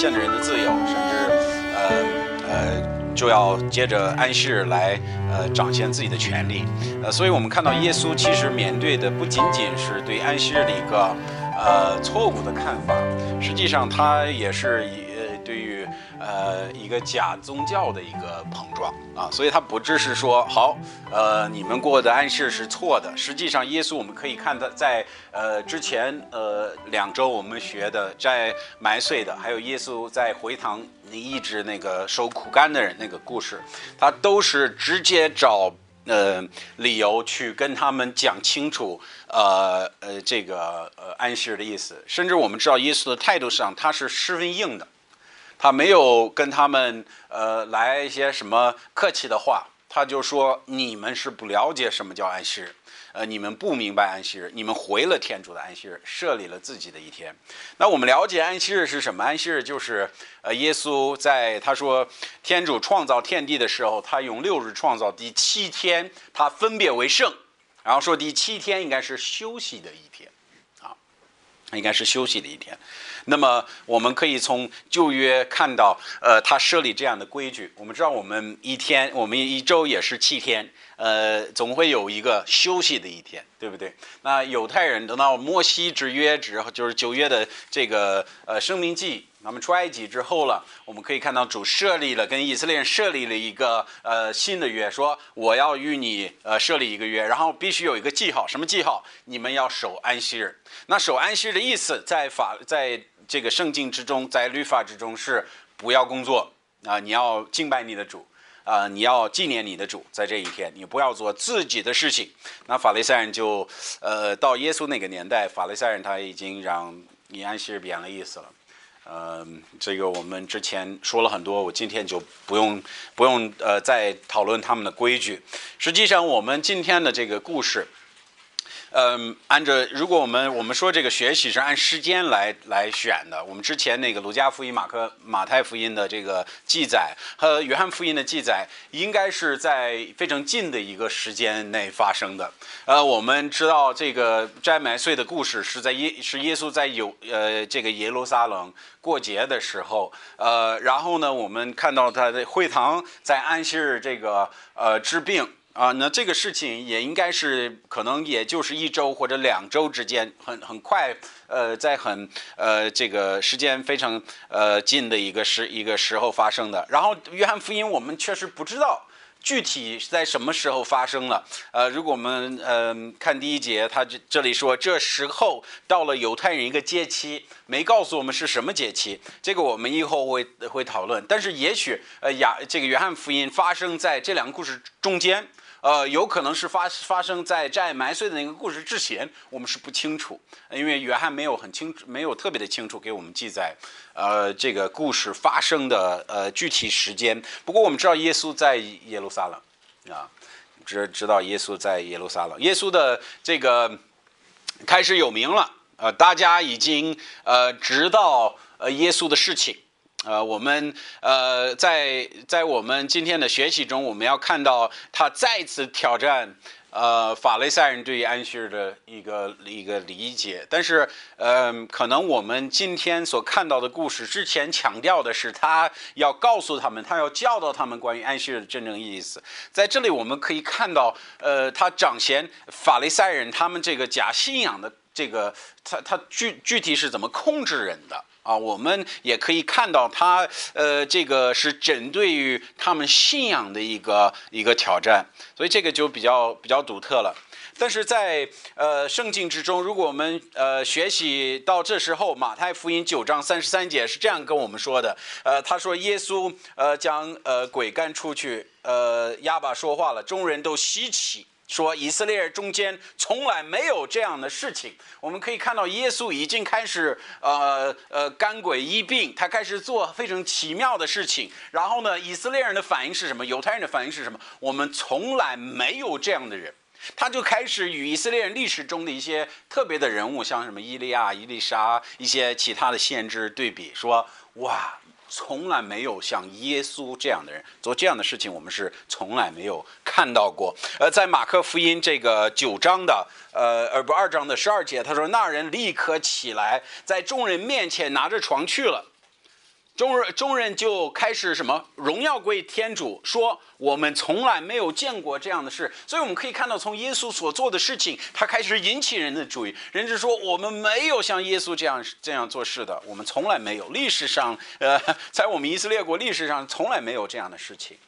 限制人的自由，甚至就要接着安息日来彰显自己的权利。所以我们看到耶稣其实面对的不仅仅是对安息日的一个错误的看法，实际上他也是对于一个假宗教的一个碰撞啊，所以他不只是说好你们过的安息日是错的，实际上耶稣我们可以看到在之前2周我们学的在埋碎的，还有耶稣在回堂医治那个受苦干的人那个故事，他都是直接找理由去跟他们讲清楚这个安息日的意思，甚至我们知道耶稣的态度上他是十分硬的，他没有跟他们来一些什么客气的话，他就说你们是不了解什么叫安息日，你们不明白安息日，你们毁了天主的安息日，设立了自己的一天。那我们了解安息日是什么？安息日就是耶稣在他说天主创造天地的时候，他用6日创造，第7天他分别为圣，然后说第7天应该是休息的一天啊，应该是休息的一天。那么我们可以从旧约看到他设立这样的规矩。我们知道我们一周也是7天，总会有一个休息的一天，对不对？那犹太人等到摩西之约之后，就是旧约的这个申命记，那么出埃及之后了，我们可以看到主设立了跟以色列人设立了一个新的约，说我要与你设立一个约，然后必须有一个记号，什么记号？你们要守安息日。那守安息日的意思在这个圣经之中，在律法之中是不要工作你要敬拜你的主你要纪念你的主，在这一天你不要做自己的事情。那法利赛人就到耶稣那个年代，法利赛人他已经让你安息日变了意思了。这个我们之前说了很多，我今天就不用再讨论他们的规矩。实际上我们今天的这个故事按照如果我们说这个学习是按时间来选的，我们之前那个路加福音、马太福音的这个记载和约翰福音的记载，应该是在非常近的一个时间内发生的。我们知道这个摘麦穗的故事是耶稣在这个耶路撒冷过节的时候，然后呢，我们看到他的会堂在安息日这个治病。那这个事情也应该是可能也就是1周或者2周之间，很快，在这个时间非常近的一个时候发生的。然后约翰福音我们确实不知道具体在什么时候发生了。如果我们看第1节，他这里说这时候到了犹太人一个节期，没告诉我们是什么节期，这个我们以后会讨论。但是也许这个约翰福音发生在这2个故事中间。有可能是发生在摘麦穗的那个故事之前，我们是不清楚，因为约翰没有特别的清楚给我们记载，这个故事发生的具体时间。不过我们知道耶稣在耶路撒冷知道耶稣在耶路撒冷，耶稣的这个开始有名了，大家已经知道耶稣的事情。我们在我们今天的学习中，我们要看到他再次挑战法利赛人对于安息日的一个理解。但是可能我们今天所看到的故事之前强调的是他要告诉他们，他要教导他们关于安息日的真正意思。在这里我们可以看到他彰显法利赛人他们这个假信仰的这个他具体是怎么控制人的。我们也可以看到他这个是针对于他们信仰的一个挑战，所以这个就比较独特了。但是在圣经之中，如果我们学习到这时候，马太福音9章33节是这样跟我们说的，他说耶稣将鬼赶出去，哑巴说话了，众人都稀奇。说以色列人中间从来没有这样的事情。我们可以看到耶稣已经开始赶鬼医病，他开始做非常奇妙的事情。然后呢，以色列人的反应是什么？犹太人的反应是什么？我们从来没有这样的人。他就开始与以色列人历史中的一些特别的人物，像什么以利亚、以利沙，一些其他的先知对比，说哇，从来没有像耶稣这样的人做这样的事情，我们是从来没有看到过。在马可福音这个2章的12节，他说那人立刻起来，在众人面前拿着床去了。 众人就开始什么荣耀归天主，说我们从来没有见过这样的事。所以我们可以看到，从耶稣所做的事情，他开始引起人的注意。人就说我们没有像耶稣这样做事的，我们从来没有。历史上，在我们以色列国历史上从来没有这样的事情。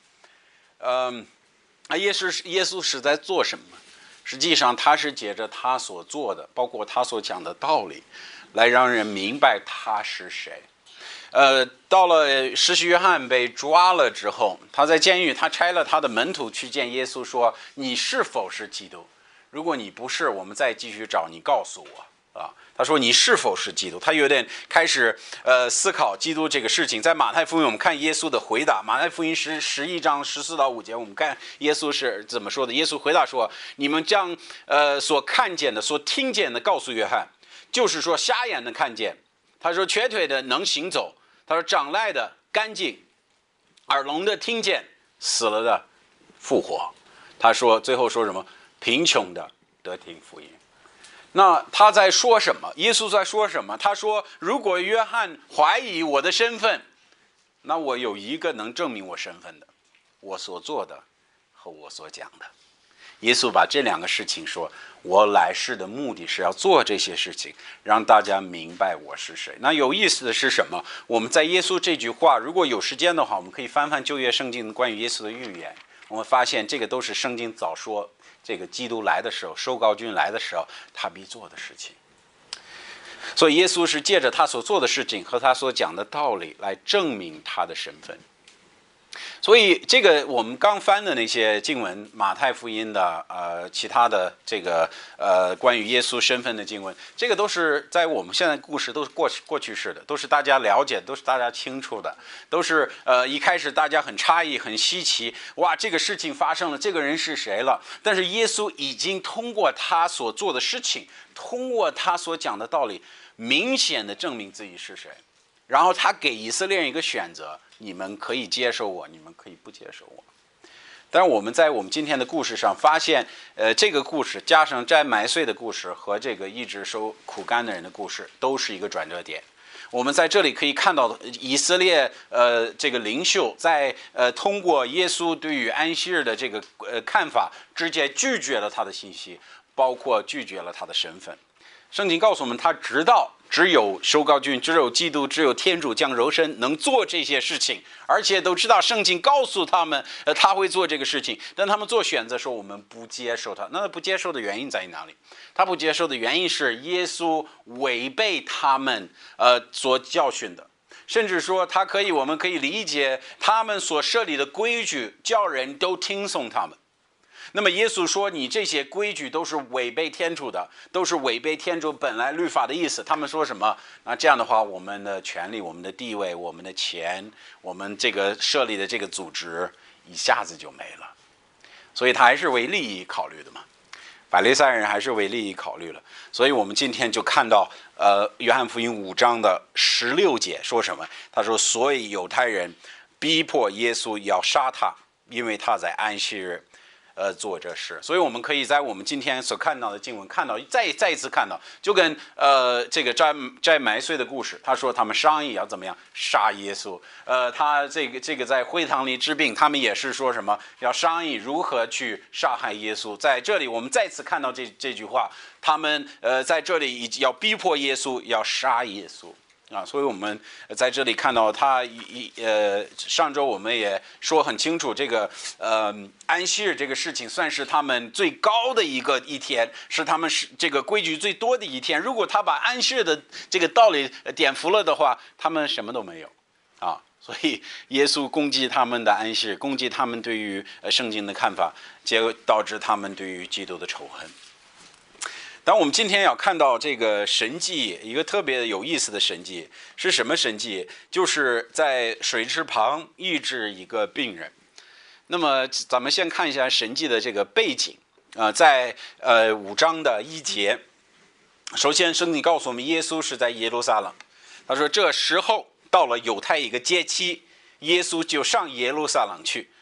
耶稣是在做什么？实际上，他是借着他所做的，包括他所讲的道理，来让人明白他是谁。到了施洗约翰被抓了之后，他在监狱，他差了他的门徒去见耶稣，说：“你是否是基督？如果你不是，我们再继续找你，告诉我。”他说：“你是否是基督？”他有点开始思考基督这个事情。在马太福音，我们看耶稣的回答。马太福音11章14到5节，我们看耶稣是怎么说的。耶稣回答说：“你们将所看见的、所听见的告诉约翰，就是说瞎眼的看见，他说瘸腿的能行走。”他说：“长赖的干净，耳聋的听见，死了的复活。”他说最后说什么？贫穷的得听福音。那他在说什么？耶稣在说什么？他说：“如果约翰怀疑我的身份，那我有一个能证明我身份的，我所做的和我所讲的。”耶稣把这两个事情说，我来世的目的是要做这些事情，让大家明白我是谁。那有意思的是什么？我们在耶稣这句话，如果有时间的话，我们可以翻翻旧约圣经关于耶稣的预言，我们发现这个都是圣经早说，这个基督来的时候，受膏君来的时候，他必做的事情。所以耶稣是借着他所做的事情和他所讲的道理来证明他的身份。所以这个我们刚翻的那些经文，马太福音的其他的这个关于耶稣身份的经文，这个都是在我们现在故事都是过去式的，都是大家了解，都是大家清楚的，都是一开始大家很诧异很稀奇，哇，这个事情发生了，这个人是谁了？但是耶稣已经通过他所做的事情，通过他所讲的道理，明显的证明自己是谁。然后他给以色列人一个选择，你们可以接受我，你们可以不接受我。但是我们在我们今天的故事上发现，这个故事加上摘埋穗的故事和这个一直受苦干的人的故事，都是一个转折点。我们在这里可以看到以色列这个领袖在通过耶稣对于安息日的这个看法，直接拒绝了他的信息，包括拒绝了他的身份。圣经告诉我们，他知道只有受膏君，只有基督，只有天主降柔身能做这些事情，而且都知道圣经告诉他们他会做这个事情，但他们做选择说我们不接受他。那不接受的原因在哪里？他不接受的原因是耶稣违背他们所教训的，甚至说我们可以理解他们所设立的规矩叫人都听从他们。那么耶稣说，你这些规矩都是违背天主的，都是违背天主本来律法的意思。他们说什么？那这样的话，我们的权利、我们的地位、我们的钱、我们这个设立的这个组织一下子就没了。所以他还是为利益考虑的嘛。法利赛人还是为利益考虑了。所以我们今天就看到约翰福音5章的16节说什么？他说，所以犹太人逼迫耶稣要杀他，因为他在安息日做这事。所以我们可以在我们今天所看到的经文看到再一次看到，就跟这个摘埋穗的故事，他说他们商议要怎么样杀耶稣。他这个在会堂里治病，他们也是说什么要商议如何去杀害耶稣。在这里我们再次看到这句话，他们在这里要逼迫耶稣，要杀耶稣。所以我们在这里看到他上周我们也说很清楚，这个安息日这个事情算是他们最高的一天，是他们这个规矩最多的一天。如果他把安息日的这个道理颠覆了的话，他们什么都没有所以耶稣攻击他们的安息日，攻击他们对于圣经的看法，结果导致他们对于基督的仇恨。但我们今天要看到这个神迹，一个特别有意思的神迹是什么神迹？就是在水池旁医治一个病人。那么咱们先看一下神迹的这个背景在5章的1节，首先圣经告诉我们，耶稣是在耶路撒冷。他说，这时候到了犹太一个节期，耶稣就上耶路撒冷去。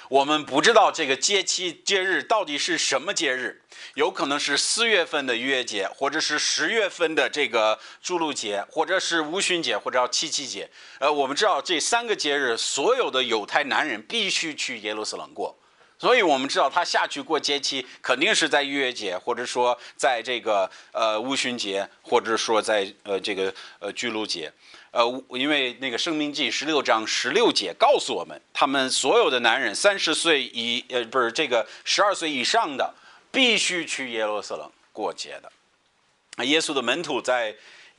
我们不知道这个节日到底是什么节日，有可能是4月份的逾越节，或者是10月份的这个祝露节，或者是无旬节，或者叫七七节。我们知道这3个节日，所有的犹太男人必须去耶路撒冷过。所以我们知道他下去过节期，肯定是在逾越节，或者说在这个无旬节，或者说在这个居禄节。因为那个申命记16章16节告诉我们，他们所有的男人30岁不是这个12岁以上的，必须去耶路撒冷过节的。耶稣的门徒在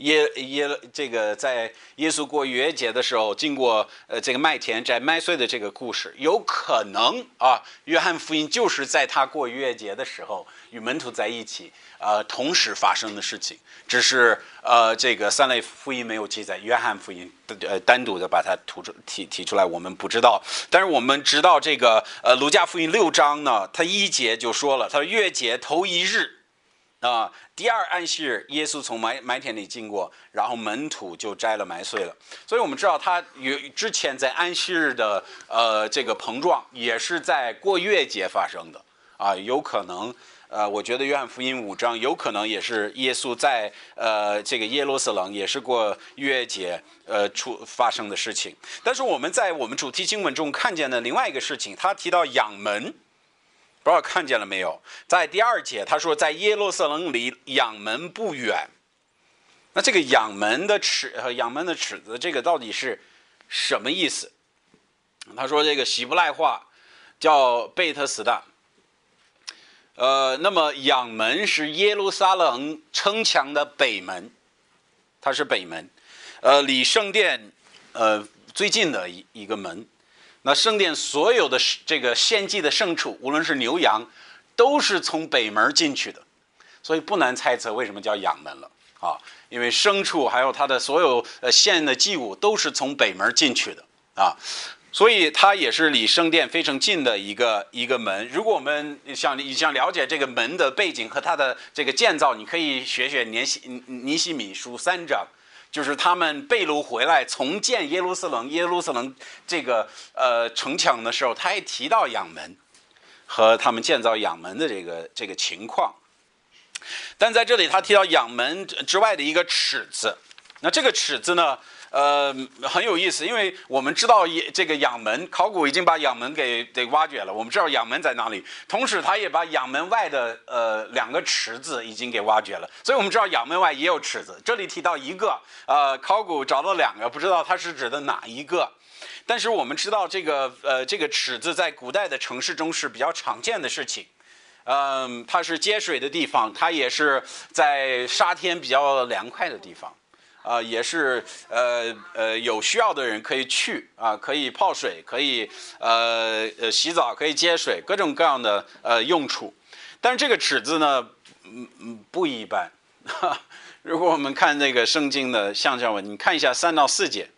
在耶稣过逾越节的时候，经过这个麦田摘麦穗的这个故事，有可能约翰福音就是在他过逾越节的时候与门徒在一起同时发生的事情，只是这个3类福音没有记载，约翰福音单独的把它提出来，我们不知道。但是我们知道这个路加福音6章呢，他1节就说了，他说逾越节头1日。第2安息日，耶稣从麦田里经过，然后门徒就摘了麦穗了。所以我们知道他之前在安息日的这个碰撞，也是在过逾越节发生的有可能我觉得约翰福音5章有可能也是耶稣在这个耶路撒冷也是过逾越节发生的事情。但是我们在我们主题经文中看见的另外一个事情，他提到养门。不知道看见了没有？在第2节，他说在耶路撒冷里养门不远。那这个养门的尺子，这个到底是什么意思？他说这个希伯来话叫贝特斯大。那么养门是耶路撒冷城墙的北门，它是北门，离圣殿最近的一个门。那圣殿所有的这个献祭的牲畜，无论是牛羊，都是从北门进去的，所以不难猜测为什么叫养门了因为牲畜还有它的所有献的祭物都是从北门进去的所以它也是离圣殿非常近的一个门。如果我们想了解这个门的背景和它的这个建造，你可以学尼希米书3章。就是他们被掳回来重建耶路撒冷这个城墙的时候，他也提到养门和他们建造养门的这个情况。但在这里他提到养门之外的一个尺子，那这个尺子呢很有意思，因为我们知道这个养门，考古已经把养门给挖掘了，我们知道养门在哪里，同时他也把养门外的2个池子已经给挖掘了，所以我们知道养门外也有池子。这里提到一个考古找到2个，不知道它是指的哪一个。但是我们知道这个池子在古代的城市中是比较常见的事情。它是接水的地方，它也是在夏天比较凉快的地方。也是有需要的人可以去可以泡水，可以洗澡，可以接水，各种各样的用处。但是这个尺子呢不一般如果我们看那个圣经的象征文，你看一下3到4节，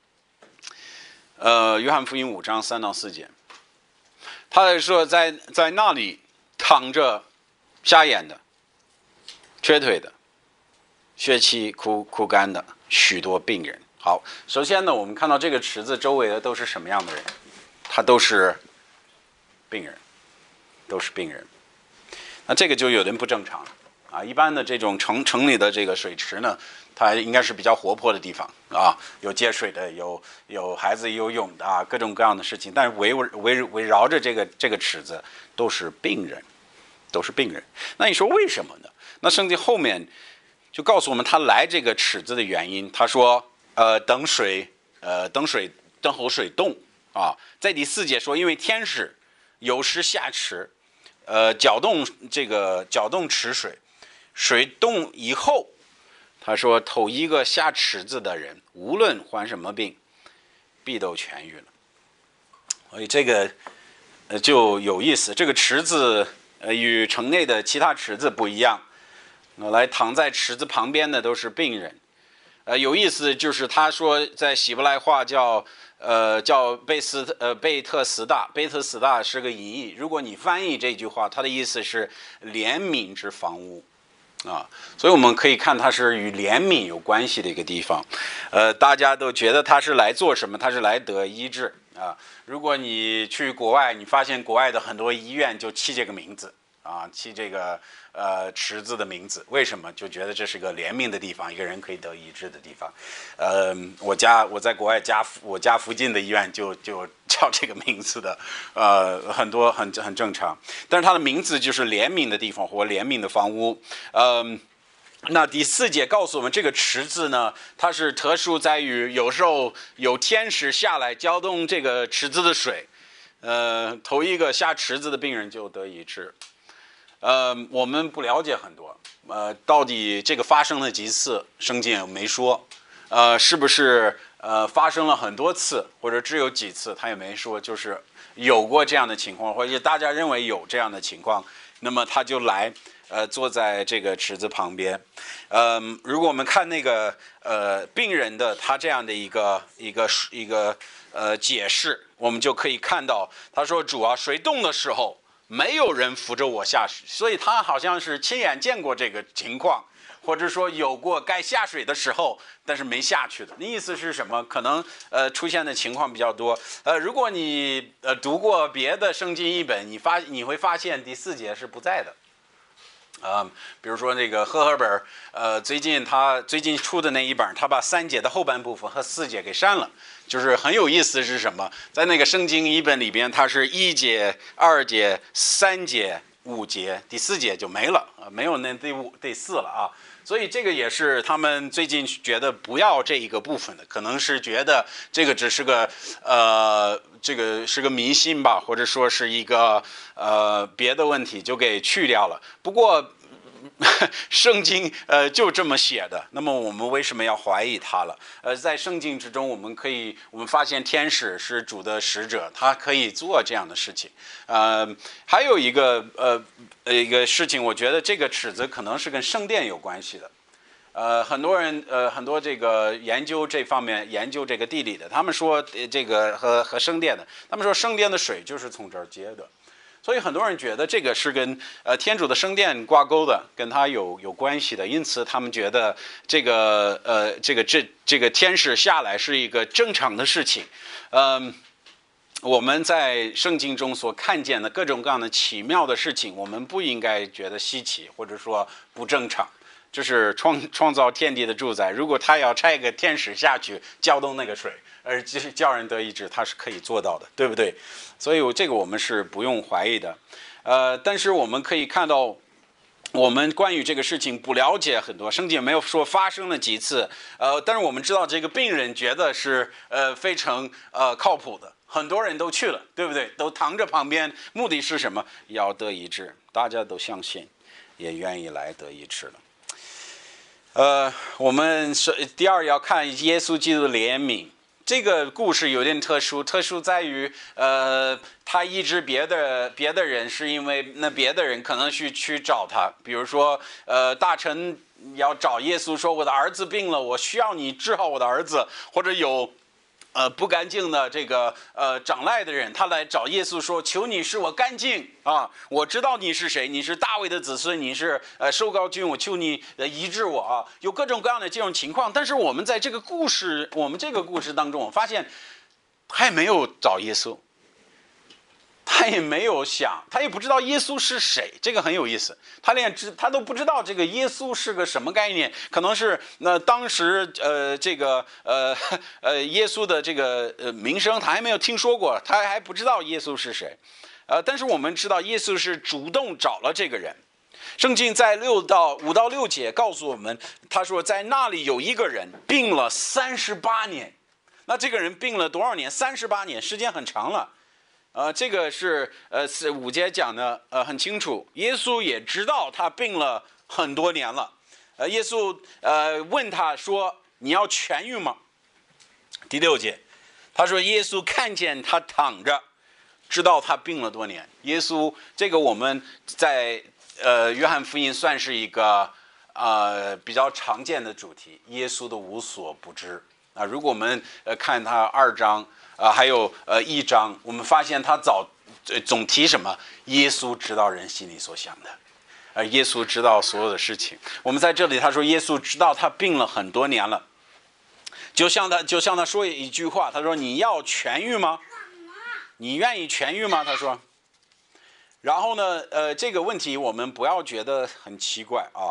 约翰福音5章3到4节，他说在那里躺着瞎眼的、瘸腿的、血气枯干的许多病人。好，首先呢，我们看到这个池子周围的都是什么样的人？他都是病人，都是病人。那这个就有点不正常一般的这种城里的这个水池呢，它应该是比较活泼的地方有接水的，有孩子游泳的各种各样的事情。但是围绕着这个池子都是病人，都是病人。那你说为什么呢？那圣经后面就告诉我们他来这个池子的原因。他说等候水动在第4节说，因为天使有时下池搅动池水，水动以后，他说头一个下池子的人无论患什么病必都痊愈了。所以这个就有意思，这个池子与城内的其他池子不一样，来躺在池子旁边的都是病人。有意思就是他说在希伯来话叫贝特斯大，贝特斯大是个音译。如果你翻译这句话，它的意思是怜悯之房屋所以我们可以看它是与怜悯有关系的一个地方。大家都觉得他是来做什么？他是来得医治啊。如果你去国外，你发现国外的很多医院就起这个名字啊，起这个池子的名字，为什么？就觉得这是个怜悯的地方，一个人可以得医治的地方。我在国外我家附近的医院就叫这个名字的，很多很正常。但是它的名字就是怜悯的地方或怜悯的房屋，那第4节告诉我们，这个池子呢，它是特殊在于有时候有天使下来搅动这个池子的水，头一个下池子的病人就得医治。我们不了解很多，到底这个发生了几次，圣经也没说，是不是发生了很多次，或者只有几次，他也没说，就是有过这样的情况，或者大家认为有这样的情况，那么他就来坐在这个池子旁边。如果我们看那个病人的他这样的一个解释，我们就可以看到，他说主啊，水动的时候没有人扶着我下水，所以他好像是亲眼见过这个情况，或者说有过该下水的时候，但是没下去的。意思是什么？可能出现的情况比较多。如果你读过别的圣经译本，你会发现第4节是不在的。比如说那个赫本，最近出的那一本，他把3节的后半部分和4节给删了。就是很有意思是什么？在那个圣经译本里边，它是1节、2节、3节、5节，第4节就没了，没有那第5、第4了啊。所以这个也是他们最近觉得不要这一个部分的，可能是觉得这个只是个这个是个迷信吧，或者说是一个别的问题，就给去掉了。不过圣经就这么写的，那么我们为什么要怀疑它了？在圣经之中，我们发现天使是主的使者，他可以做这样的事情。还有一个事情，我觉得这个尺子可能是跟圣殿有关系的。很多人很多这个研究这方面研究这个地理的，他们说这个和圣殿的，他们说圣殿的水就是从这儿接的。所以很多人觉得这个是跟天主的圣殿挂钩的，跟他有关系的，因此他们觉得这个天使下来是一个正常的事情。我们在圣经中所看见的各种各样的奇妙的事情，我们不应该觉得稀奇，或者说不正常。这是创造天地的主宰，如果他要差一个天使下去搅动那个水，而叫人得医治，他是可以做到的，对不对？所以这个我们是不用怀疑的。但是我们可以看到，我们关于这个事情不了解很多，圣经没有说发生了几次。但是我们知道这个病人觉得是非常靠谱的，很多人都去了，对不对？都躺着旁边，目的是什么？要得医治，大家都相信，也愿意来得医治了。我们第二要看耶稣基督的怜悯。这个故事有点特殊在于，他医治别的人，是因为那别的人可能去找他，比如说，大臣要找耶稣说，我的儿子病了，我需要你治好我的儿子，或者有。不干净的这个长赖的人，他来找耶稣说：“求你使我干净啊！我知道你是谁，你是大卫的子孙，你是受膏君，我求你医治我啊！”有各种各样的这种情况，但是我们在这个故事当中，我发现他也没有找耶稣，他也没有想，他也不知道耶稣是谁，这个很有意思。他都不知道这个耶稣是个什么概念，可能是当时耶稣的这个名声他还没有听说过，他还不知道耶稣是谁。但是我们知道耶稣是主动找了这个人。圣经在5到6节告诉我们，他说在那里有一个人病了38年。那这个人病了多少年？38年，时间很长了。这个是5节讲的很清楚，耶稣也知道他病了很多年了。耶稣问他说：“你要痊愈吗？”第6节，他说耶稣看见他躺着，知道他病了多年。耶稣这个我们在约翰福音算是一个比较常见的主题，耶稣的无所不知啊。如果我们看他2章。还有1章，我们发现他总提什么？耶稣知道人心里所想的，耶稣知道所有的事情。我们在这里他说耶稣知道他病了很多年了，就像他说一句话，他说：“你要痊愈吗？” 你愿意痊愈吗？他说。然后呢，这个问题我们不要觉得很奇怪啊，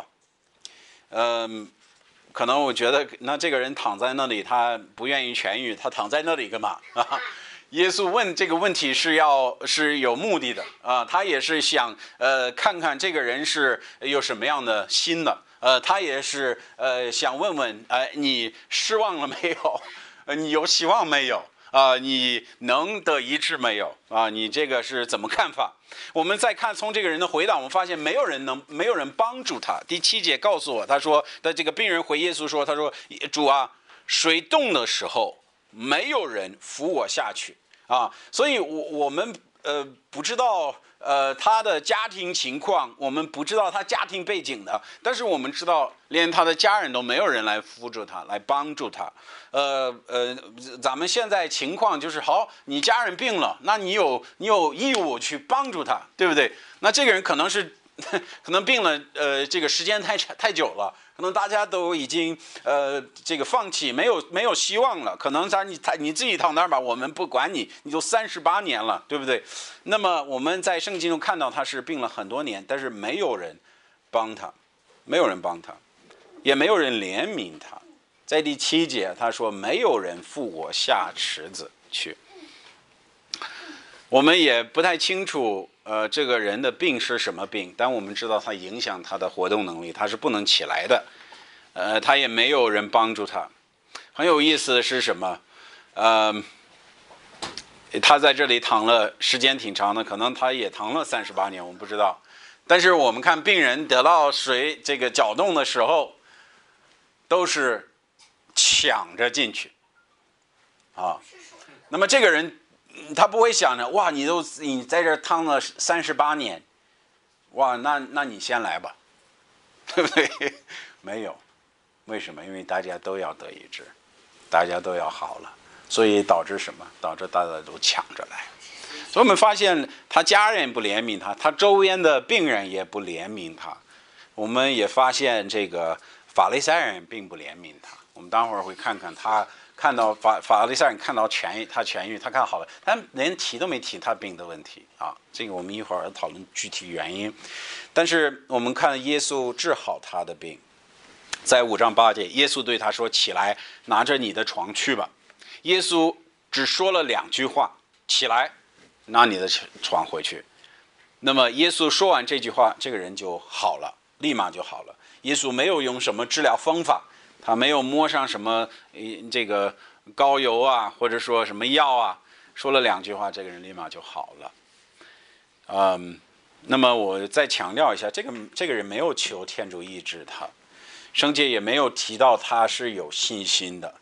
可能我觉得那这个人躺在那里，他不愿意痊愈，他躺在那里干嘛啊？耶稣问这个问题是有目的的啊，他也是想看看这个人是有什么样的心的，他也是想问问你失望了没有？你有希望没有？你能得医治没有？你这个是怎么看法？我们再看从这个人的回答，我们发现没有人帮助他。第7节告诉我，他说的这个病人回耶稣说，他说主啊，水动的时候没有人扶我下去啊，所以我们不知道他的家庭情况，我们不知道他家庭背景的，但是我们知道连他的家人都没有人来扶助他，来帮助他。咱们现在情况就是好，你家人病了，那你有义务去帮助他，对不对？那这个人可能病了，这个时间太久了，可能大家都已经这个放弃，没有希望了。可能你自己躺那儿吧，我们不管你，你都38年了，对不对？那么我们在圣经中看到他是病了很多年，但是没有人帮他，也没有人怜悯他。在第7节他说没有人扶我下池子去。我们也不太清楚这个人的病是什么病，但我们知道他影响他的活动能力，他是不能起来的。他也没有人帮助他。很有意思的是什么？他在这里躺了时间挺长的，可能他也躺了38年，我们不知道。但是我们看病人得到水这个搅动的时候，都是抢着进去啊。那么这个人他不会想着哇，你在这躺了38年，哇，那你先来吧，对不对？没有，为什么？因为大家都要得医治，大家都要好了，所以导致什么？导致大家都抢着来。所以我们发现他家人不怜悯他，他周边的病人也不怜悯他。我们也发现这个法利赛人并不怜悯他。我们待会儿会看看他看到法利赛人看到他痊愈，他看好了，他连提都没提他病的问题啊。这个我们一会儿讨论具体原因。但是我们看耶稣治好他的病，在5章8节，耶稣对他说：“起来，拿着你的床去吧。”耶稣只说了2句话：“起来，拿你的床回去。”那么耶稣说完这句话，这个人就好了，立马就好了。耶稣没有用什么治疗方法，他没有摸上什么这个膏油啊，或者说什么药啊，说了2句话，这个人立马就好了。那么我再强调一下，这个人没有求天主医治他，圣经也没有提到他是有信心的。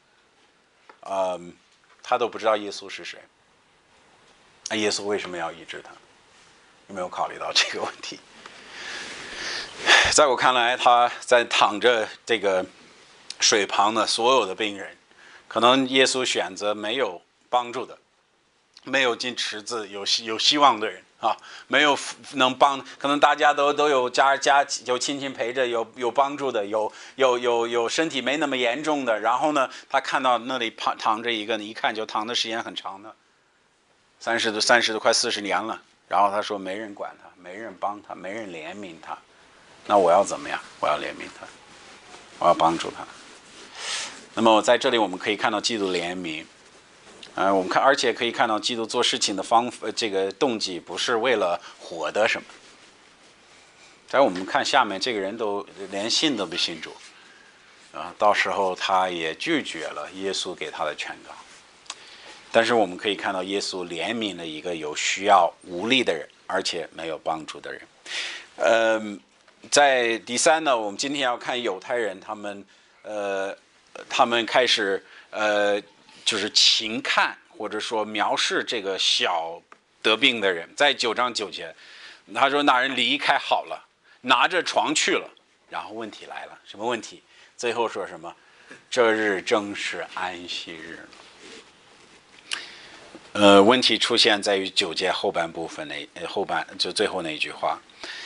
他都不知道耶稣是谁，耶稣为什么要医治他？有没有考虑到这个问题？在我看来，他在躺着这个水旁的所有的病人，可能耶稣选择没有帮助的，没有进池子有希望的人啊，没有能帮，可能大家都有家有亲戚陪着，有帮助的，有身体没那么严重的。然后呢，他看到那里躺着一个，一看就躺的时间很长的，30都快40年了。然后他说没人管他，没人帮他，没人怜悯他。那我要怎么样？我要怜悯他，我要帮助他。那么在这里我们可以看到基督怜悯，我们而且可以看到基督做事情的这个动机不是为了获得什么。在我们看下面，这个人都连信都不信主，到时候他也拒绝了耶稣给他的劝告。但是我们可以看到耶稣怜悯了一个有需要无力的人，而且没有帮助的人。在第3呢，我们今天要看犹太人，他们开始就是轻看或者说藐视这个小得病的人。在9章9节，他说那人离开好了，拿着床去了。然后问题来了，什么问题？最后说什么？这日正是安息日。问题出现在于9节后半部分就最后那一句话。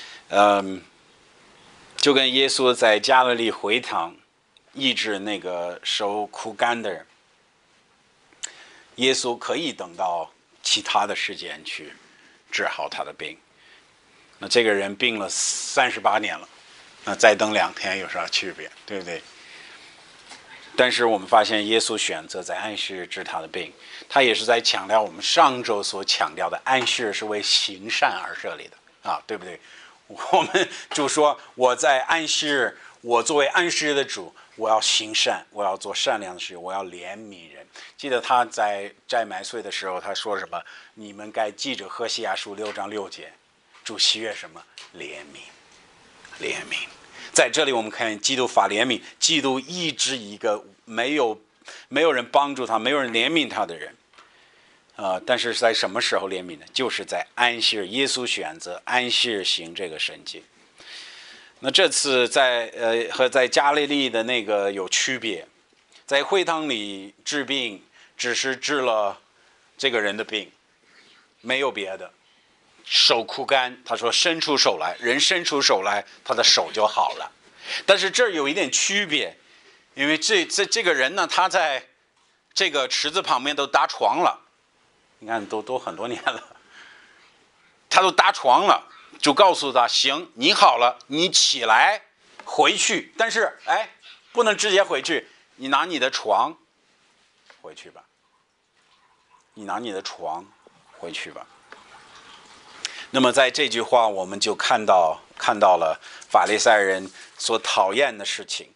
就跟耶稣在加利利会堂医治那个手枯干的人，耶稣可以等到其他的时间去治好他的病。那这个人病了38年了，那再等2天有啥区别，对不对？但是我们发现耶稣选择在安息日治他的病，他也是在强调我们上周所强调的安息日是为行善而设立的啊，对不对？我们就说我在安息日，我作为安息日的主，我要行善，我要做善良的事，我要怜悯人。记得他在摘麦穗的时候，他说什么？你们该记着何西阿书6章6节，主喜悦什么？怜悯，怜悯。在这里我们看见基督发怜悯，基督医治一个没有人帮助他、没有人怜悯他的人。但是在什么时候怜悯呢？就是在安息日，耶稣选择安息日行这个神迹。那这次和在加利利的那个有区别，在会堂里治病，只是治了这个人的病，没有别的。手枯干，他说伸出手来，人伸出手来，他的手就好了。但是这儿有一点区别，因为这个人呢，他在这个池子旁边都搭床了，你看都很多年了，他都搭床了，就告诉他行，你好了，你起来回去，但是不能直接回去，你拿你的床回去吧，你拿你的床回去吧。那么在这句话我们就看到了法利赛人所讨厌的事情，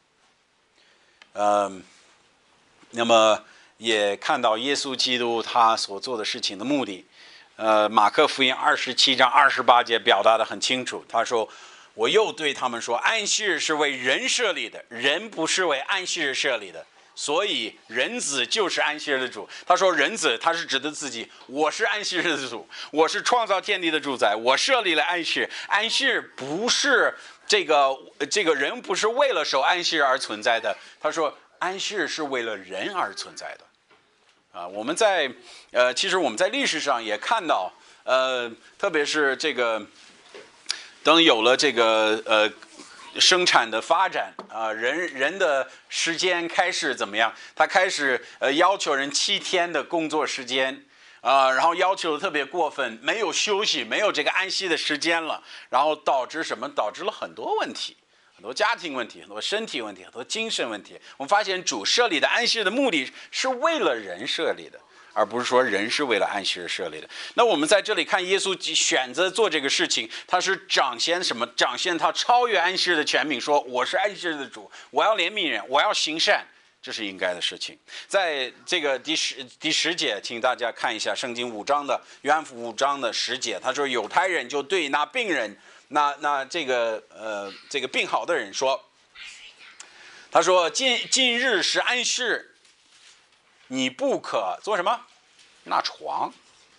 那么也看到耶稣基督他所做的事情的目的。马可福音27章28节表达得很清楚，他说我又对他们说，安息日是为人设立的，人不是为安息日设立的，所以人子就是安息日的主。他说人子，他是指的自己，我是安息日的主，我是创造天地的主宰，我设立了安息日。安息日不是这个人不是为了守安息日而存在的，他说安息日是为了人而存在的。我们其实我们在历史上也看到，特别是这个等有了这个生产的发展人的时间开始怎么样？他开始要求人7天的工作时间然后要求的特别过分，没有休息，没有这个安息的时间了，然后导致什么？导致了很多问题，很多家庭问题，很多身体问题，很多精神问题。我们发现主设立的安息日的目的是为了人设立的，而不是说人是为了安息日设立的。那我们在这里看耶稣选择做这个事情，他是展现什么？展现他超越安息日的权柄，说我是安息日的主，我要怜悯人，我要行善，这是应该的事情。在这个第十节，请大家看一下圣经约翰福音5章的10节，他说犹太人就对那病人这个病好的人说，他说今日是安息日，你不可做什么？拿床。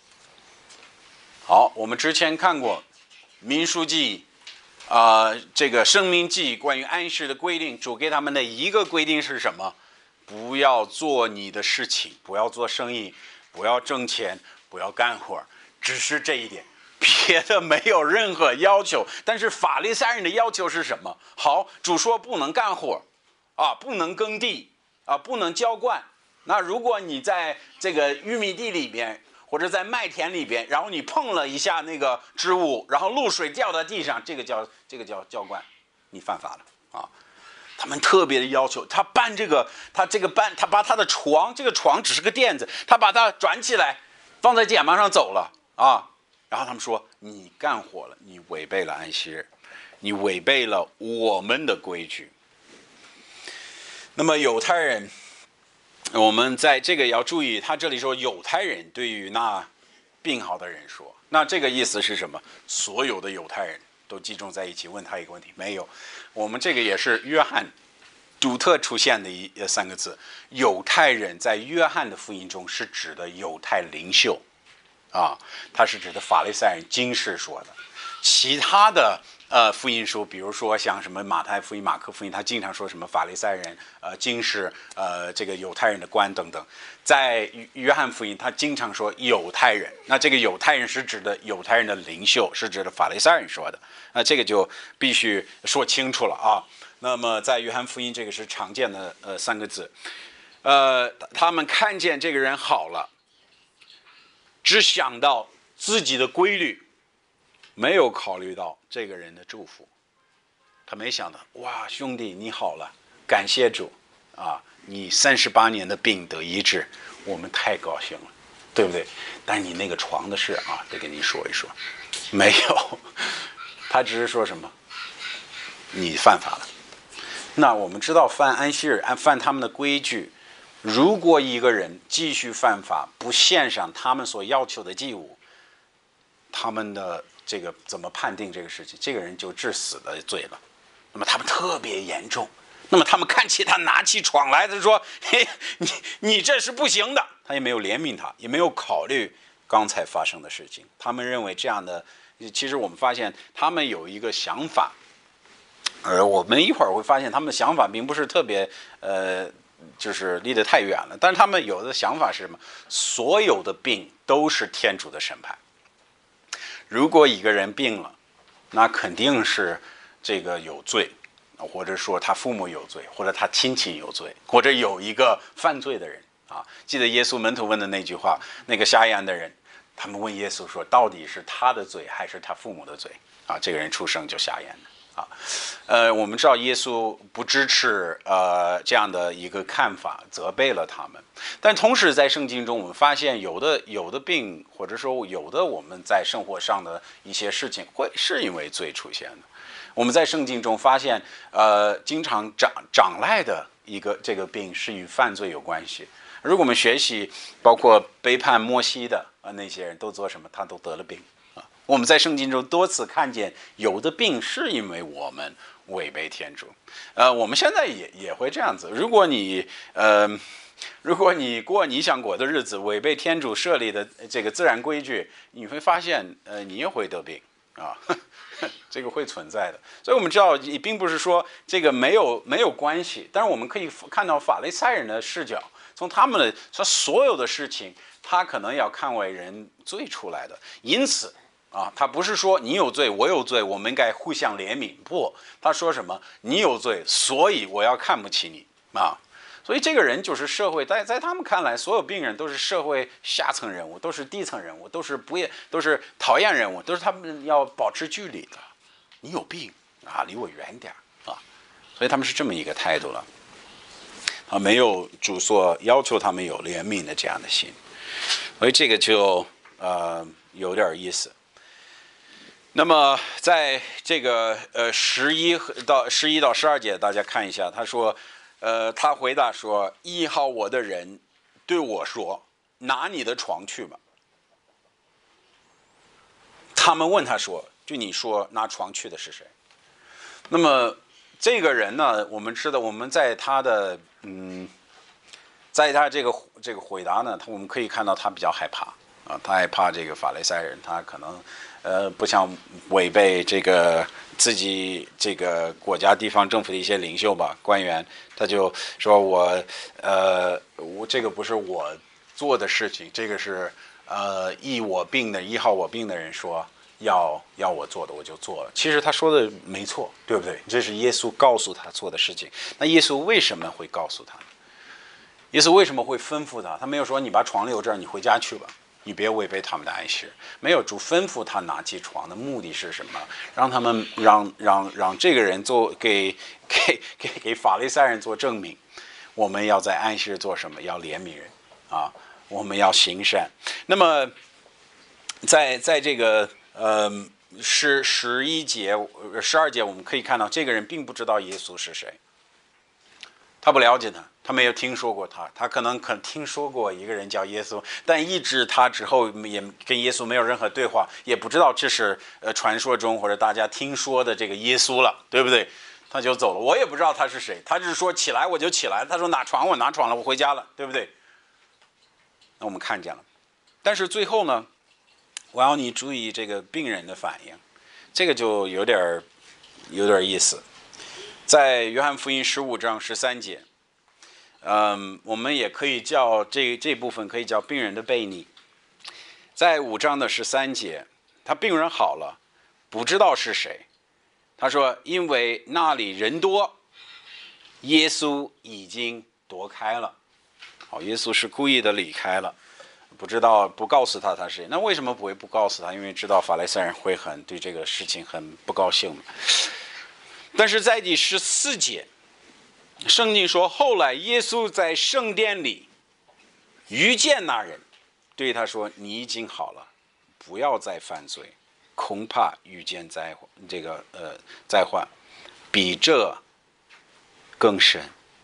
好，我们之前看过民数记这个申命记关于安息的规定，主给他们的一个规定是什么？不要做你的事情，不要做生意，不要挣钱，不要干活，只是这一点，别的没有任何要求。但是法利赛人的要求是什么？好，主说不能干活不能耕地不能浇灌。那如果你在这个玉米地里边或者在麦田里边，然后你碰了一下那个植物，然后露水掉到地上，这个叫浇灌，你犯法了他们特别的要求，他把他的床，这个床只是个垫子，他把它转起来放在肩膀上走了然后他们说你干活了，你违背了安息日，你违背了我们的规矩。那么犹太人，我们在这个也要注意，他这里说犹太人对于那病好的人说，那这个意思是什么？所有的犹太人都集中在一起问他一个问题？没有，我们这个也是约翰独特出现的3个字。犹太人在约翰的福音中是指的犹太领袖他是指的法利赛人经士说的。其他的福音书，比如说像什么马太福音、马可福音，他经常说什么法利赛人经士这个犹太人的官等等。在约翰福音他经常说犹太人，那这个犹太人是指的犹太人的领袖，是指的法利赛人说的。那这个就必须说清楚了那么在约翰福音这个是常见的3个字他们看见这个人好了， 只想到自己的规律，没有考虑到这个人的祝福。他没想到，哇，兄弟你好了，感谢主啊，你38年的病得医治，我们太高兴了，对不对？但你那个床的事啊，得跟你说一说。没有，他只是说什么，你犯法了。那我们知道犯安息日，犯他们的规矩，如果一个人继续犯法，不献上他们所要求的祭物，他们的这个怎么判定这个事情？这个人就致死的罪了。那么他们特别严重。那么他们看起他拿起床来，他说：“嘿，你这是不行的。”他也没有怜悯他，也没有考虑刚才发生的事情。他们认为这样的，其实我们发现他们有一个想法，而我们一会儿会发现他们的想法并不是特别就是离得太远了。但是他们有的想法是什么？所有的病都是天主的审判。如果一个人病了，那肯定是这个有罪，或者说他父母有罪，或者他亲戚有罪，或者有一个犯罪的人啊。记得耶稣门徒问的那句话，那个瞎眼的人，他们问耶稣说，到底是他的罪还是他父母的罪啊？这个人出生就瞎眼的啊。我们知道耶稣不支持这样的一个看法，责备了他们。但同时在圣经中，我们发现有的病，或者说有的我们在生活上的一些事情，会是因为罪出现的。我们在圣经中发现，经常长赖的一个这个病是与犯罪有关系。如果我们学习，包括背叛摩西的那些人都做什么？他都得了病啊。我们在圣经中多次看见，有的病是因为我们违背天主。我们现在也会这样子。如果你过你想过的日子，违背天主设立的这个自然规矩，你会发现，你也会得病啊。这个会存在的。所以我们知道，并不是说这个没有关系，但是我们可以看到法利赛人的视角，从他们的所有的事情，他可能要看为人罪出来的。因此啊，他不是说你有罪我有罪，我们应该互相怜悯。不，他说什么？你有罪，所以我要看不起你啊。所以这个人就是社会，在他们看来，所有病人都是社会下层人物，都是低层人物，都是讨厌人物，都是他们要保持距离的。你有病啊，离我远点啊！所以他们是这么一个态度了。没有主所要求他们有怜悯的这样的心，所以这个就有点意思。那么在这个11到12节，大家看一下，他说。他回答说：“医好我的人对我说，拿你的床去吧。”他们问他说：“就你说拿床去的是谁？”那么这个人呢，我们知道，我们在他的在他这个回答呢，我们可以看到他比较害怕啊，他害怕这个法利赛人，他可能不想违背这个自己这个国家地方政府的一些领袖吧，官员，他就说我这个不是我做的事情，这个是医好我病的人说要我做的，我就做了。其实他说的没错，对不对？这是耶稣告诉他做的事情。那耶稣为什么会告诉他呢？耶稣为什么会吩咐他？他没有说你把床留这儿，你回家去吧，你别违背他们的安息。没有，主吩咐他拿起床的目的是什么？让他们让这个人给法利赛人做证明。我们要在安息日做什么？要怜悯人啊，我们要行善。那么在这个11节、12节，我们可以看到这个人并不知道耶稣是谁，他不了解他没有听说过他可能听说过一个人叫耶稣，但医治他之后也跟耶稣没有任何对话，也不知道这是传说中或者大家听说的这个耶稣了，对不对？他就走了，我也不知道他是谁，他只是说起来我就起来，他说拿床我拿床了，我回家了，对不对？那我们看见了，但是最后呢，我要你注意这个病人的反应，这个就有点意思。在约翰福音15章13节，我们也可以叫这部分可以叫病人的悖逆。在5章的13节，他病人好了，不知道是谁。他说，因为那里人多，耶稣已经躲开了。好，耶稣是故意的离开了， 不告诉他是谁。那为什么不告诉他？因为知道法利赛人会对这个事情很不高兴嘛。但是在第14节，圣经说，后来耶稣在圣殿里遇见那人，对他说：“你已经好了，不要再犯罪，恐怕遇见灾患，比这更深。”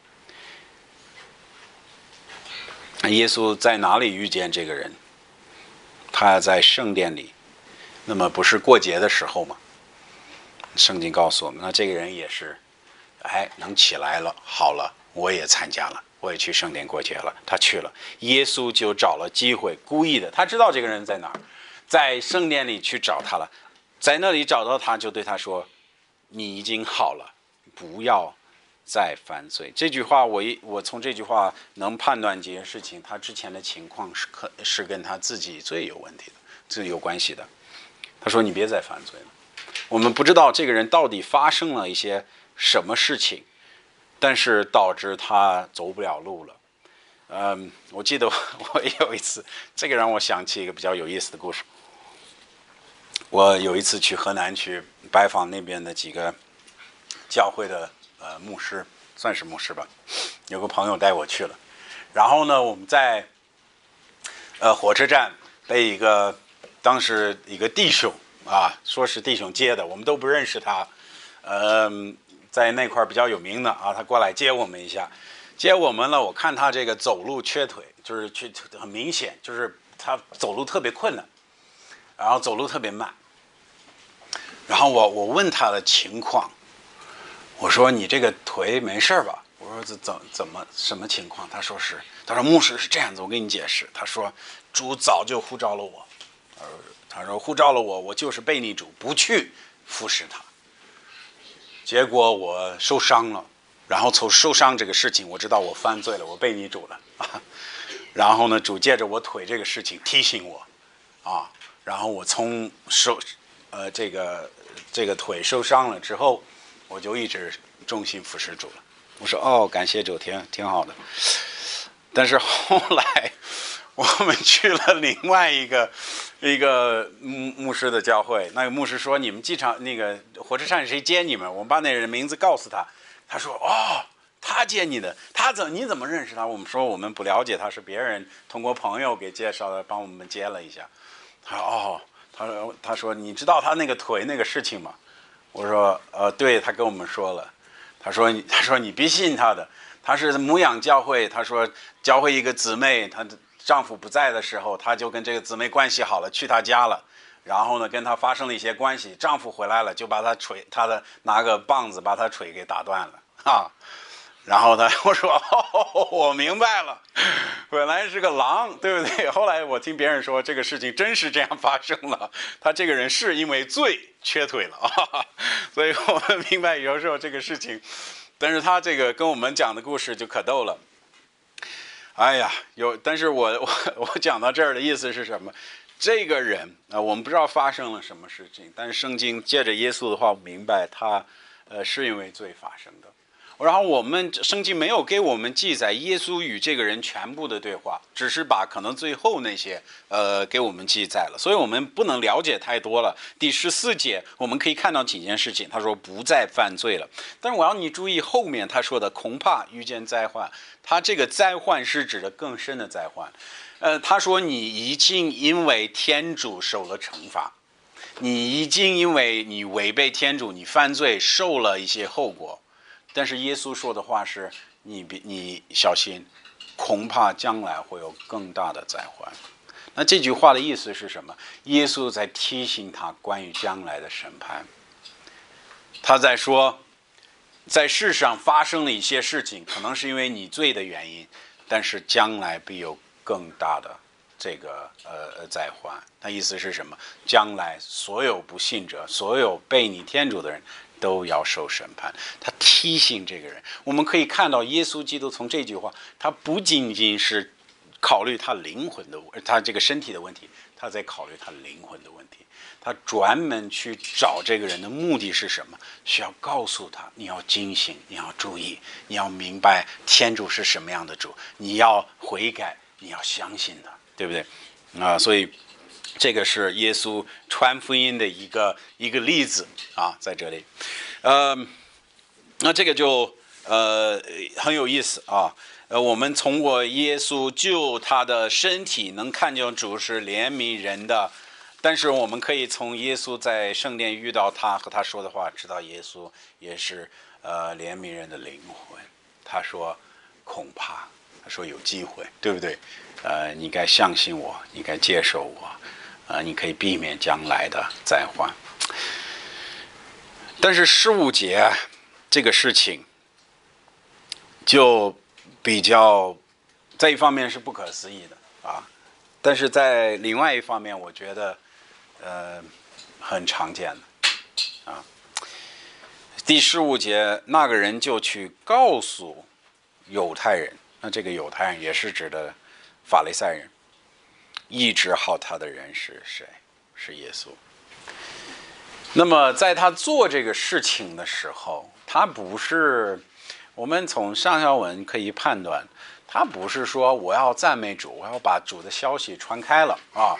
耶稣在哪里遇见这个人？他在圣殿里，那么不是过节的时候吗？圣经告诉我们，那这个人也是，能起来了，好了，我也参加了，我也去圣殿过节了。他去了，耶稣就找了机会，故意的，他知道这个人在哪儿，在圣殿里去找他了，在那里找到他，就对他说：“你已经好了，不要再犯罪。”这句话我从这句话能判断这件事情，他之前的情况是跟他自己罪有问题的，罪有关系的。他说：“你别再犯罪了。”我们不知道这个人到底发生了一些什么事情，但是导致他走不了路了。我记得我有一次，这个让我想起一个比较有意思的故事。我有一次去河南去拜访那边的几个教会的牧师，算是牧师吧，有个朋友带我去了。然后呢，我们在火车站被当时一个弟兄说是弟兄接的，我们都不认识他。在那块比较有名的他过来接我们一下，接我们了。我看他这个走路缺腿，就是很明显，就是他走路特别困难，然后走路特别慢。然后我问他的情况，我说：“你这个腿没事吧？”我说：“怎么什么情况？”他说：“牧师是这样子，我给你解释。”他说：“主早就呼召了我。”他说：“呼召了我，我就是悖逆主，不去服侍他。结果我受伤了，然后从受伤这个事情，我知道我犯罪了，我悖逆主了然后呢，主借着我腿这个事情提醒我然后我从这个腿受伤了之后，我就一直忠心服侍主了。”我说：“感谢主，挺好的。”但是后来我们去了另外一个牧师的教会，那个牧师说：“你们机场那个火车站谁接你们？”我们把那人名字告诉他，他说：“他接你的，你怎么认识他？”我们说我们不了解他，是别人通过朋友给介绍的，帮我们接了一下。他说：“你知道他那个腿那个事情吗？”我说：“对，他跟我们说了。”他说：“你别信他的，他是牧养教会。他说教会一个姊妹，她丈夫不在的时候，她就跟这个姊妹关系好了，去她家了，然后呢跟她发生了一些关系。丈夫回来了，就把她拿个棒子把她腿给打断了然后呢，我说我明白了，本来是个狼，对不对？后来我听别人说这个事情真是这样发生了，他这个人是因为罪缺腿了所以我们明白有时候这个事情，但是他这个跟我们讲的故事就可逗了。但是我讲到这儿的意思是什么？这个人我们不知道发生了什么事情，但是圣经借着耶稣的话明白他是因为罪发生的。然后圣经没有给我们记载耶稣与这个人全部的对话，只是把可能最后那些给我们记载了，所以我们不能了解太多了。第14节我们可以看到几件事情，他说不再犯罪了，但是我要你注意后面他说的恐怕遇见灾患，他这个灾患是指的更深的灾患。他说你已经因为天主受了惩罚，你已经因为你违背天主，你犯罪受了一些后果。但是耶稣说的话是你小心，恐怕将来会有更大的灾患。那这句话的意思是什么？耶稣在提醒他关于将来的审判。他在说在世上发生了一些事情，可能是因为你罪的原因，但是将来必有更大的这个灾患。他意思是什么？将来所有不信者，所有背逆天主的人都要受审判。他提醒这个人，我们可以看到耶稣基督从这句话，他不仅仅是考虑他灵魂的，他这个身体的问题，他在考虑他灵魂的问题。他专门去找这个人的目的是什么？需要告诉他，你要警醒，你要注意，你要明白天主是什么样的主，你要悔改，你要相信他。 对不对？所以这个是耶稣传福音的一个例子啊，在这里。那这个就很有意思啊。我们通过耶稣救他的身体，能看见主是怜悯人的。但是我们可以从耶稣在圣殿遇到他和他说的话，知道耶稣也是怜悯人的灵魂。他说恐怕，他说有机会，对不对？你该相信我，你该接受我，你可以避免将来的灾患。但是15节这个事情就比较，在一方面是不可思议的啊，但是在另外一方面，我觉得很常见的啊。第15节，那个人就去告诉犹太人，那这个犹太人也是指的法利赛人，医治好他的人是谁？是耶稣。那么在他做这个事情的时候，他不是，我们从上下文可以判断，他不是说我要赞美主，我要把主的消息传开了啊。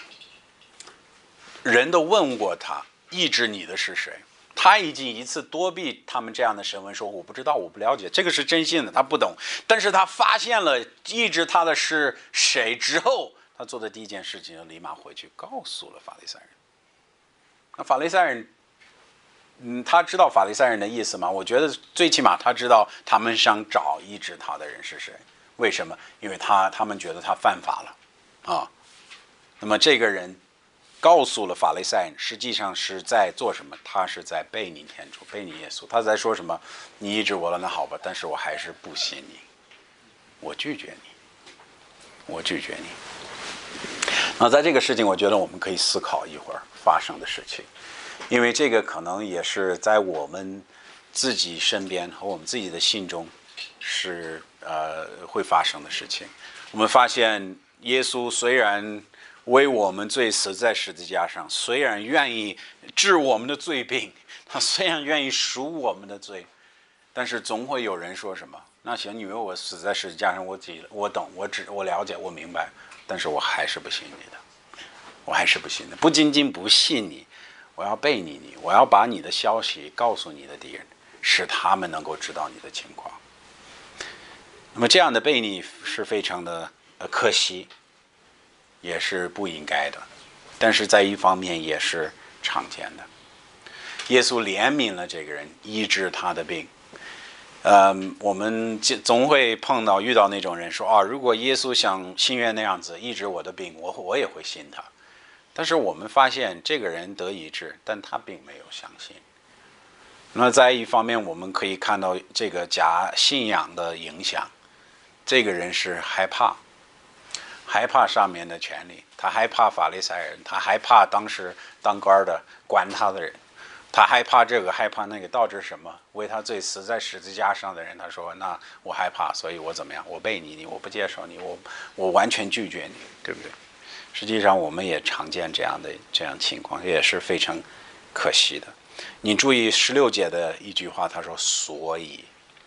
人都问过他，医治你的是谁？他已经一次躲避他们这样的审问，说我不知道，我不了解，这个是真心的，他不懂。但是他发现了医治他的是谁之后，他做的第一件事情就立马回去告诉了法利赛人。那法利赛人，他知道法利赛人的意思吗？我觉得最起码他知道他们想找医治他的人是谁。为什么？因为他们觉得他犯法了啊。那么这个人告诉了法利赛人，实际上是在做什么？他是在背逆天主，背逆耶稣。他在说什么？你医治我了，那好吧，但是我还是不信你，我拒绝你，我拒绝你。那在这个事情，我觉得我们可以思考一会儿发生的事情，因为这个可能也是在我们自己身边和我们自己的心中是会发生的事情。我们发现耶稣虽然为我们罪死在十字架上，虽然愿意治我们的罪病，他虽然愿意赎我们的罪，但是总会有人说什么？那行，你为我死在十字架上，我懂，我了解，我明白，但是我还是不信你的，我还是不信的。不仅仅不信你，我要背逆你，我要把你的消息告诉你的敌人，使他们能够知道你的情况。那么这样的背逆是非常的可惜，也是不应该的，但是在一方面也是常见的。耶稣怜悯了这个人，医治他的病。我们总会遇到那种人说啊，如果耶稣像新约那样子医治我的病，我也会信他。但是我们发现这个人得医治，但他并没有相信。那在一方面，我们可以看到这个假信仰的影响。这个人是害怕上面的权利，他害怕法利赛人，他害怕当时当官的管他的人，他害怕这个害怕那个，导致什么？为他罪死在十字架上的人，他说：“那我害怕，所以我怎么样？我背逆你，我不接受你，我完全拒绝你，对不对？”实际上，我们也常见这样情况，也是非常可惜的。你注意16节的一句话，他说：“所以。”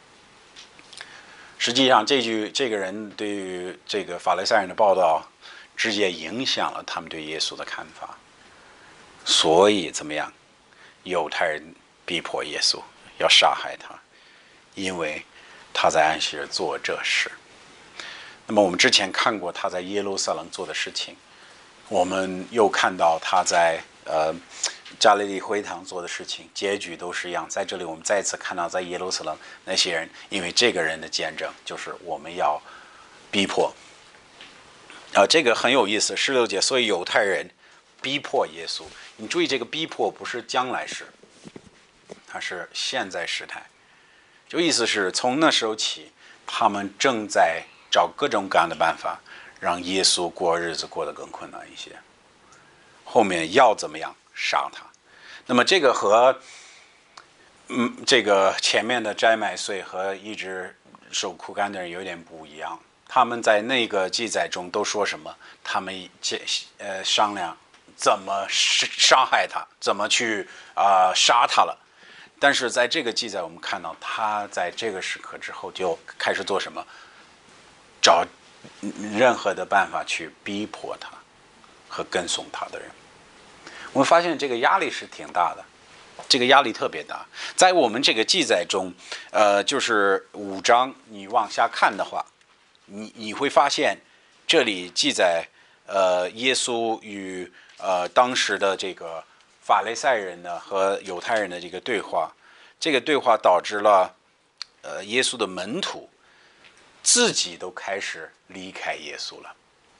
实际上，这个人对于这个法利赛人的报道，直接影响了他们对耶稣的看法。所以怎么样？犹太人逼迫耶稣要杀害他，因为他在安息日做这事。那么我们之前看过他在耶路撒冷做的事情，我们又看到他在加利利会堂做的事情，结局都是一样。在这里我们再次看到在耶路撒冷那些人，因为这个人的见证，就是我们要逼迫这个很有意思。16节，所以犹太人逼迫耶稣。你注意，这个逼迫不是将来时，它是现在时态。就意思是从那时候起，他们正在找各种各样的办法，让耶稣过日子过得更困难一些。后面要怎么样杀他？那么这个和这个前面的摘麦穗和一直受苦干的人有点不一样。他们在那个记载中都说什么？他们商量怎么伤害他，怎么去杀他了。但是在这个记载，我们看到他在这个时刻之后就开始做什么？找任何的办法去逼迫他和跟从他的人。我们发现这个压力是挺大的，这个压力特别大。在我们这个记载中，就是5章，你往下看的话，你会发现这里记载耶稣与当时的这个法利赛人呢和犹太人的这个对话，这个对话导致了耶稣的门徒自己都开始离开耶稣了。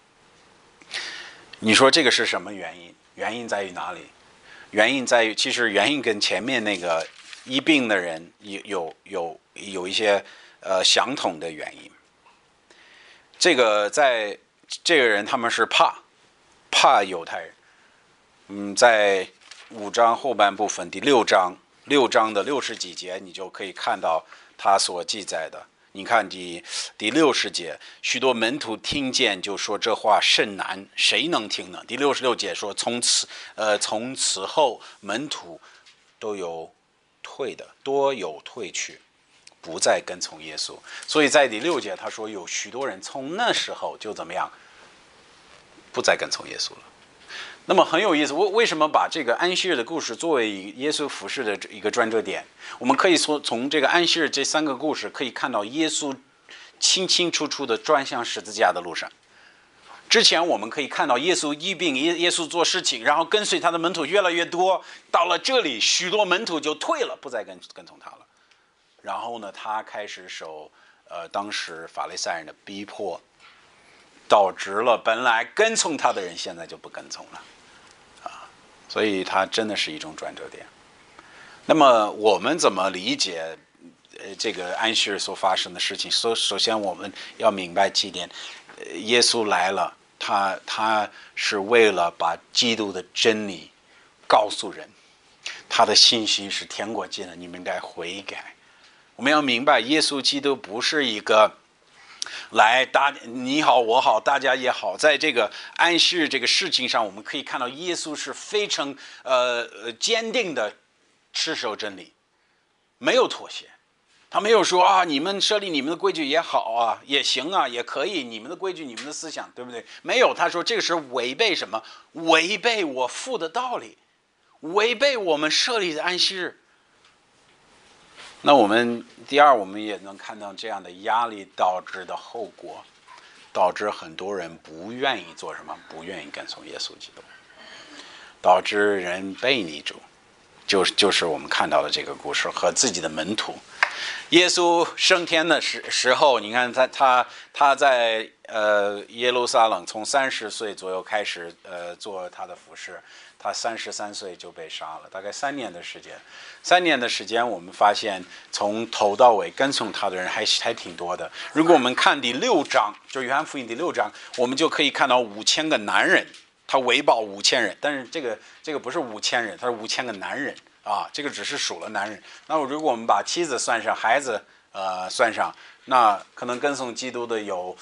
你说这个是什么原因？原因在于哪里？原因在于，其实原因跟前面那个医病的人有一些相同的原因。这个人他们是怕犹太人。在5章后半部分第6章的60几节，你就可以看到他所记载的。你看第60节，许多门徒听见就说这话甚难，谁能听呢？第66节说从此后门徒多有退去，不再跟从耶稣。所以在第6节他说有许多人从那时候就怎么样，不再跟从耶稣了。那么很有意思，为什么把这个安息日的故事作为耶稣服事的一个转折点？我们可以说从这个安息日这3个故事可以看到耶稣清清楚楚地转向十字架的路上。之前我们可以看到耶稣医病，耶稣做事情，然后跟随他的门徒越来越多，到了这里许多门徒就退了，不再跟从他了。然后呢，他开始受当时法利赛人的逼迫，导致了本来跟从他的人现在就不跟从了。所以它真的是一种转折点。那么我们怎么理解这个安息日所发生的事情？首先我们要明白几点：耶稣来了，他是为了把基督的真理告诉人，他的信息是天国近了，你们应该悔改。我们要明白，耶稣基督不是一个来你好我好大家也好，在这个安息日这个事情上，我们可以看到耶稣是非常坚定的持守真理，没有妥协。他没有说你们设立你们的规矩也好啊，也行啊，也可以，你们的规矩你们的思想，对不对？没有，他说这个是违背什么？违背我父的道理，违背我们设立的安息日。那我们第二，我们也能看到这样的压力导致的后果，导致很多人不愿意做什么，不愿意跟从耶稣基督，导致人背逆主，就是我们看到的这个故事和自己的门徒。耶稣升天的时候，你看他在耶路撒冷从30岁左右开始做他的服事，他33岁就被杀了，大概3年的时间。3年的时间，我们发现从头到尾跟从他的人还挺多的。如果我们看第6章，就是约翰福音第6章，我们就可以看到5000个男人，他围捕5000人，但是这个不是5000人，他是5000个男人啊，这个只是数了男人。那如果我们把妻子算上，孩子算上，那可能跟从基督的有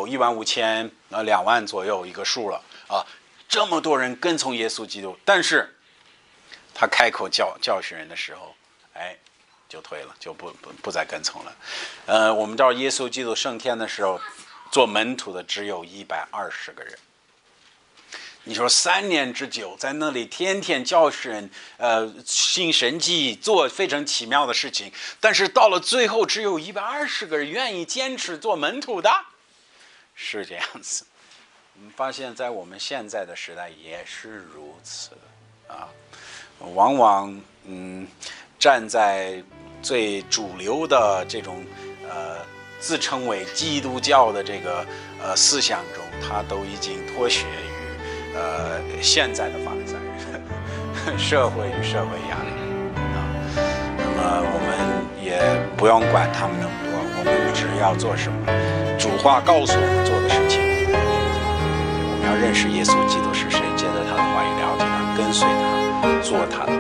15000、2万左右一个数了啊。这么多人跟从耶稣基督，但是他开口教训人的时候，就退了，就不再跟从了。我们知道耶稣基督升天的时候，做门徒的只有120个人。你说3年之久，在那里天天教训人，行神迹，做非常奇妙的事情，但是到了最后，只有120个人愿意坚持做门徒的，是这样子。我们发现，在我们现在的时代也是如此啊。往往站在最主流的这种自称为基督教的这个思想中，他都已经脱节于现在的法利赛人，社会与社会压力啊。那么我们也不用管他们那么多，我们只要做什么，主话告诉我们做的事情，我们要认识耶稣基督是谁，借着他的话语了解他，跟随他，做他的